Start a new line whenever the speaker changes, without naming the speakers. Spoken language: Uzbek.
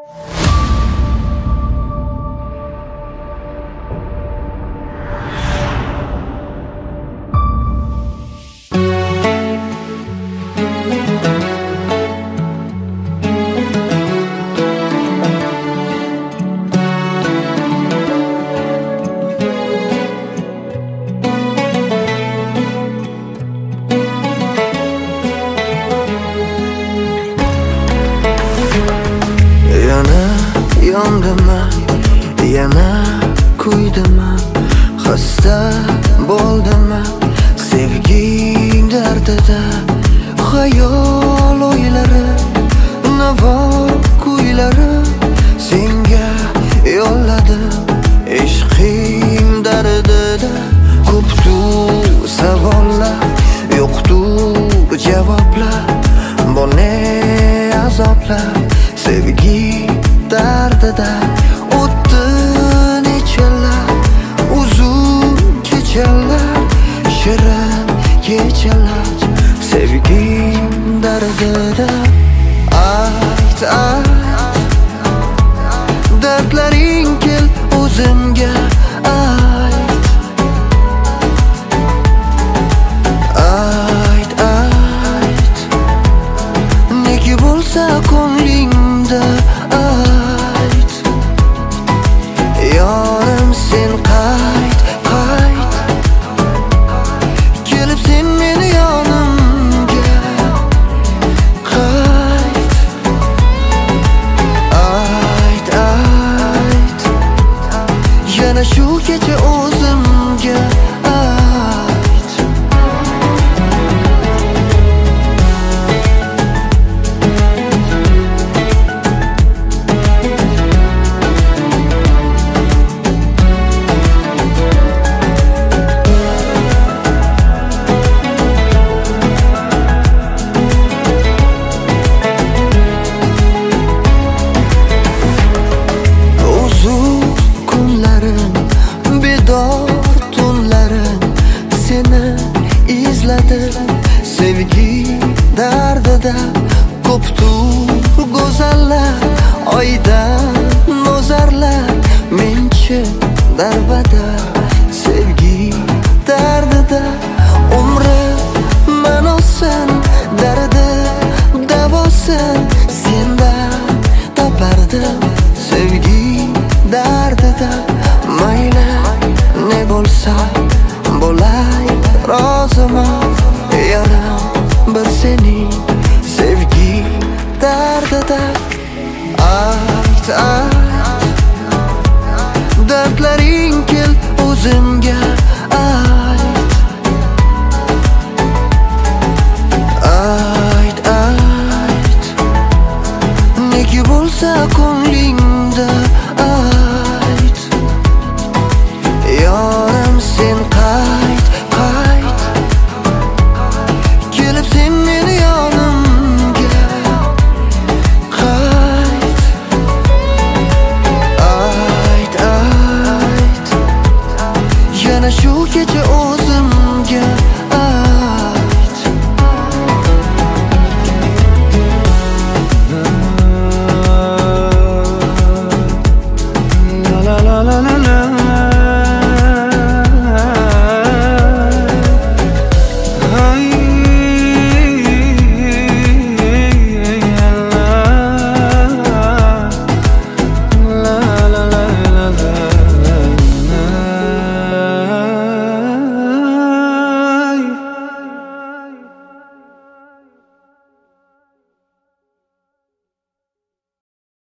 Yondima, yana kuydima, xasta bo'ldima, sevging dardida, xayol o'ylari, navo kuylari senga yo'lladim, ishqing dardida. Ko'pdir savollar, yo'qdir javoblar, bu ne azoblar, sevgi dardida o'tdi nechalar, uzun kechalar, shirin kechalar, sevging dardida. Ayt, dardlaring kel o'zimga, ayt, nega bo'lsa ko'nglingda, yorim sen qayt, kelib sen meni yonimga, qayt, ayt, yana shu kecha o'zimga, ayt. Sevgi dardida ko'pdir go'zallar, oydan nozarlar, menchi darbada.